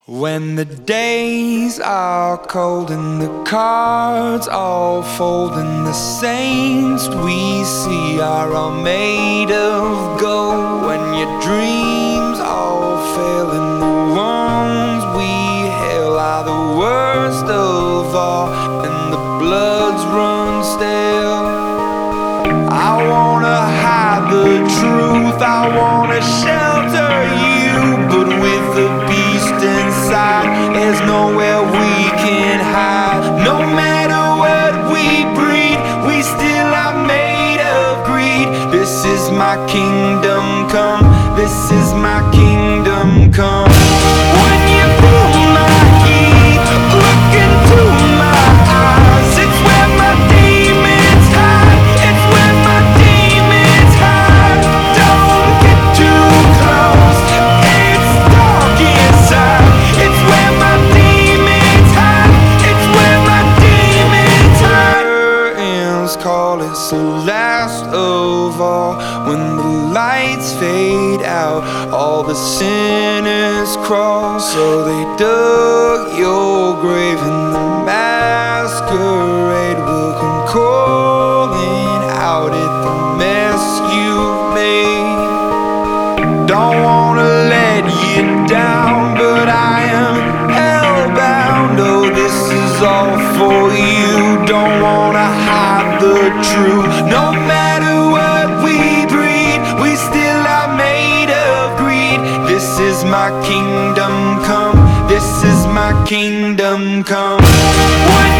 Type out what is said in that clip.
When the days are cold and the cards all fold and the saints we see are all made of gold, when your dreams all fail and the ones we hail are the worst of all and the bloods run stale, I wanna hide the truth, I wanna shelter you, but with the beast inside, there's nowhere we can hide. No matter what we breed, we still are made of greed. This is my kingdom come, this is my kingdom come. When you pull my key, look into my eyes, it's where my demons hide, it's where my demons hide. Don't get too close, it's dark inside, it's where my demons hide, it's where my demons hide. Curtains call, it's the last of all. When the lights fade out, all the sinners crawl. So they dug your grave and the masquerade will come calling out at the mess you've made. Don't wanna let you down, but I am hellbound. Oh, this is all for you. Don't wanna hide the truth. No matter what we breed, we still are made of greed. This is my kingdom come, this is my kingdom come.